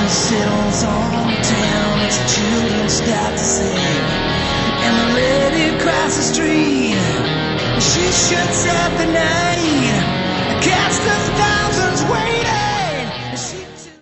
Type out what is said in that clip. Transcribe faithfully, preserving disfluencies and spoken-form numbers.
settles on town as the children start to sing, and the lady across the street, she shuts out the night.